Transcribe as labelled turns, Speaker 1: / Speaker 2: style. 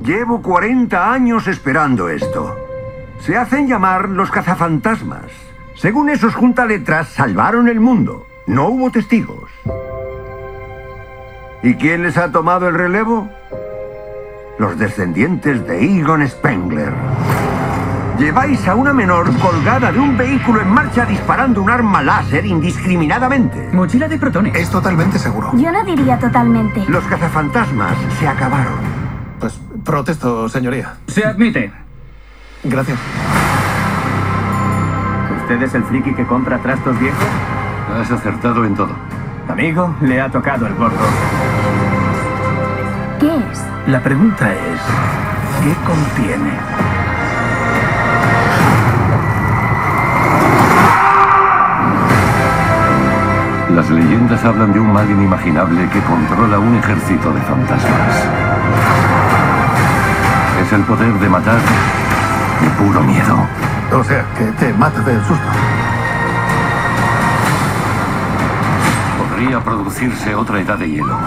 Speaker 1: Llevo 40 años esperando esto. Se hacen llamar los cazafantasmas. Según esos juntaletras, salvaron el mundo. No hubo testigos. ¿Y quién les ha tomado el relevo? Los descendientes de Egon Spengler. Lleváis a una menor colgada de un vehículo en marcha disparando un arma láser indiscriminadamente.
Speaker 2: Mochila de protones.
Speaker 3: Es totalmente seguro.
Speaker 4: Yo no diría totalmente.
Speaker 1: Los cazafantasmas se acabaron.
Speaker 3: Pues protesto, señoría.
Speaker 2: Se admite.
Speaker 3: Gracias.
Speaker 2: ¿Usted es el friki que compra trastos viejos?
Speaker 5: Has acertado en todo.
Speaker 2: Amigo, le ha tocado el gordo.
Speaker 4: ¿Qué es?
Speaker 2: La pregunta es, ¿qué contiene?
Speaker 5: Las leyendas hablan de un mal inimaginable que controla un ejército de fantasmas. Es el poder de matar de puro miedo.
Speaker 3: O sea, que te mata del susto.
Speaker 5: Podría producirse otra edad de hielo.